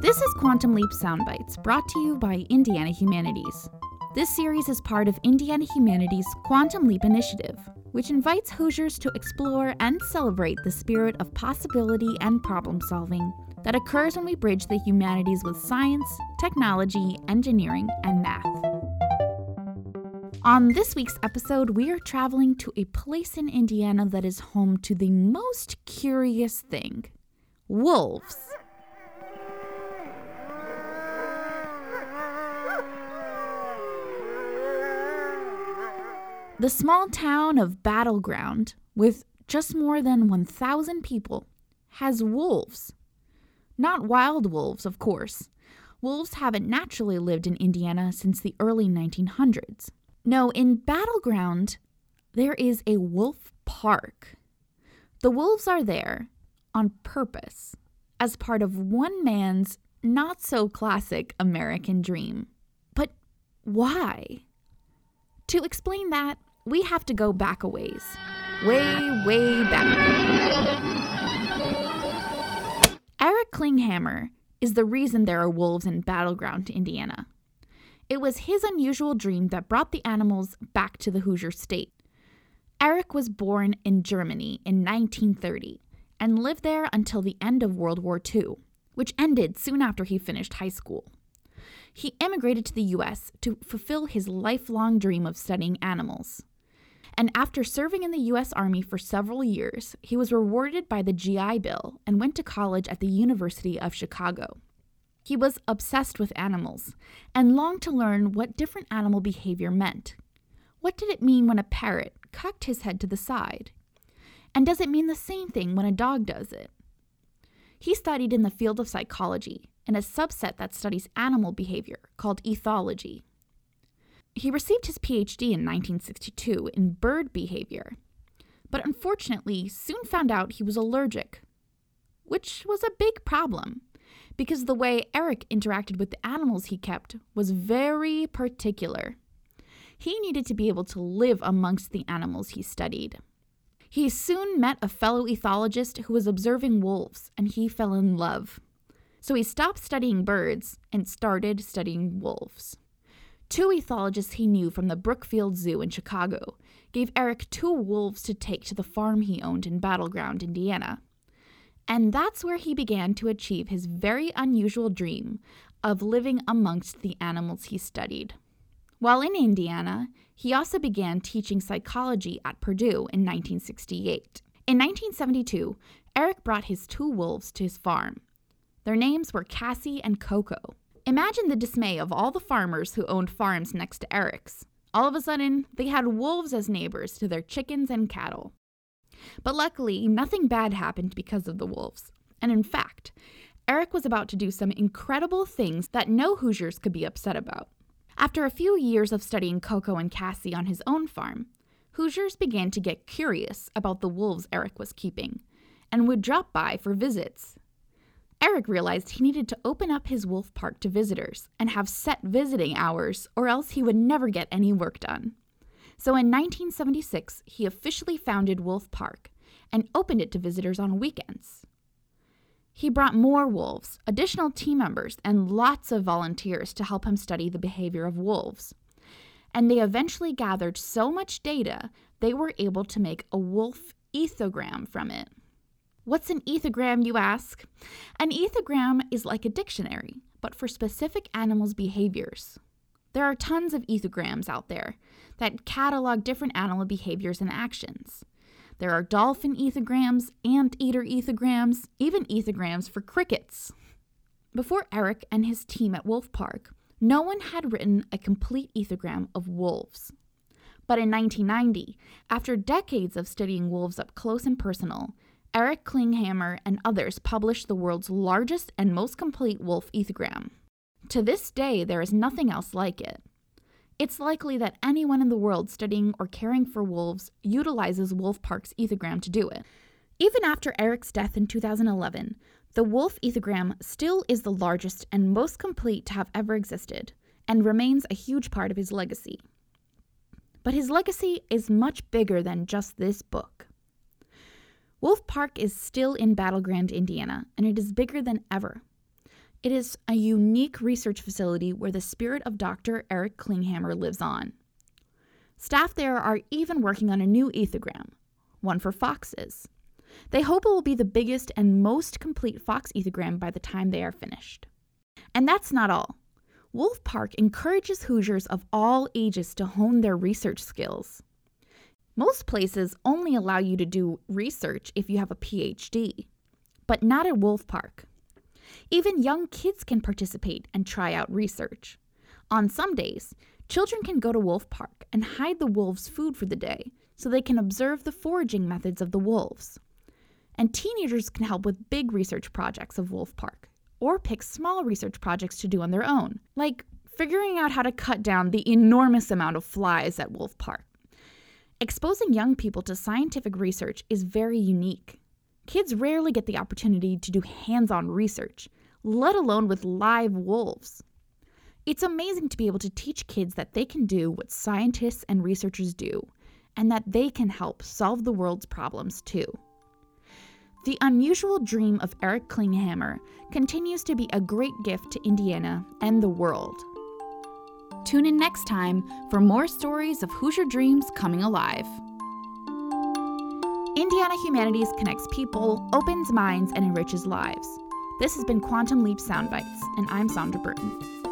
This is Quantum Leap Soundbites, brought to you by Indiana Humanities. This series is part of Indiana Humanities' Quantum Leap Initiative, which invites Hoosiers to explore and celebrate the spirit of possibility and problem-solving that occurs when we bridge the humanities with science, technology, engineering, and math. On this week's episode, we are traveling to a place in Indiana that is home to the most curious thing: wolves. The small town of Battle Ground, with just more than 1,000 people, has wolves. Not wild wolves, of course. Wolves haven't naturally lived in Indiana since the early 1900s. No, in Battle Ground, there is a wolf park. The wolves are there on purpose, as part of one man's not-so-classic American dream. But why? To explain that, we have to go back a ways. Way back. Eric Klinghammer is the reason there are wolves in Battle Ground, Indiana. It was his unusual dream that brought the animals back to the Hoosier state. Eric was born in Germany in 1930 and lived there until the end of World War II, which ended soon after he finished high school. He immigrated to the U.S. to fulfill his lifelong dream of studying animals. And after serving in the U.S. Army for several years, he was rewarded by the GI Bill and went to college at the University of Chicago. He was obsessed with animals and longed to learn what different animal behavior meant. What did it mean when a parrot cocked his head to the side? And does it mean the same thing when a dog does it? He studied in the field of psychology, in a subset that studies animal behavior called ethology. He received his PhD in 1962 in bird behavior, but unfortunately soon found out he was allergic, which was a big problem because the way Eric interacted with the animals he kept was very particular. He needed to be able to live amongst the animals he studied. He soon met a fellow ethologist who was observing wolves, and he fell in love. So he stopped studying birds and started studying wolves. Two ethologists he knew from the Brookfield Zoo in Chicago gave Eric 2 wolves to take to the farm he owned in Battle Ground, Indiana. And that's where he began to achieve his very unusual dream of living amongst the animals he studied. While in Indiana, he also began teaching psychology at Purdue in 1968. In 1972, Eric brought his 2 wolves to his farm. Their names were Cassie and Coco. Imagine the dismay of all the farmers who owned farms next to Eric's. All of a sudden, they had wolves as neighbors to their chickens and cattle. But luckily, nothing bad happened because of the wolves. And in fact, Eric was about to do some incredible things that no Hoosiers could be upset about. After a few years of studying Coco and Cassie on his own farm, Hoosiers began to get curious about the wolves Eric was keeping and would drop by for visits. Eric realized he needed to open up his wolf park to visitors and have set visiting hours, or else he would never get any work done. So in 1976, he officially founded Wolf Park and opened it to visitors on weekends. He brought more wolves, additional team members, and lots of volunteers to help him study the behavior of wolves. And they eventually gathered so much data, they were able to make a wolf ethogram from it. What's an ethogram, you ask? An ethogram is like a dictionary, but for specific animals' behaviors. There are tons of ethograms out there that catalog different animal behaviors and actions. There are dolphin ethograms, anteater ethograms, even ethograms for crickets. Before Eric and his team at Wolf Park, no one had written a complete ethogram of wolves. But in 1990, after decades of studying wolves up close and personal, Eric Klinghammer and others published the world's largest and most complete wolf ethogram. To this day, there is nothing else like it. It's likely that anyone in the world studying or caring for wolves utilizes Wolf Park's ethogram to do it. Even after Eric's death in 2011, the wolf ethogram still is the largest and most complete to have ever existed, and remains a huge part of his legacy. But his legacy is much bigger than just this book. Wolf Park is still in Battle Ground, Indiana, and it is bigger than ever. It is a unique research facility where the spirit of Dr. Eric Klinghammer lives on. Staff there are even working on a new ethogram, one for foxes. They hope it will be the biggest and most complete fox ethogram by the time they are finished. And that's not all. Wolf Park encourages Hoosiers of all ages to hone their research skills. Most places only allow you to do research if you have a PhD, but not at Wolf Park. Even young kids can participate and try out research. On some days, children can go to Wolf Park and hide the wolves' food for the day so they can observe the foraging methods of the wolves. And teenagers can help with big research projects of Wolf Park, or pick small research projects to do on their own, like figuring out how to cut down the enormous amount of flies at Wolf Park. Exposing young people to scientific research is very unique. Kids rarely get the opportunity to do hands-on research, let alone with live wolves. It's amazing to be able to teach kids that they can do what scientists and researchers do, and that they can help solve the world's problems too. The unusual dream of Eric Klinghammer continues to be a great gift to Indiana and the world. Tune in next time for more stories of Hoosier dreams coming alive. Indiana Humanities connects people, opens minds, and enriches lives. This has been Quantum Leap Soundbites, and I'm Sandra Burton.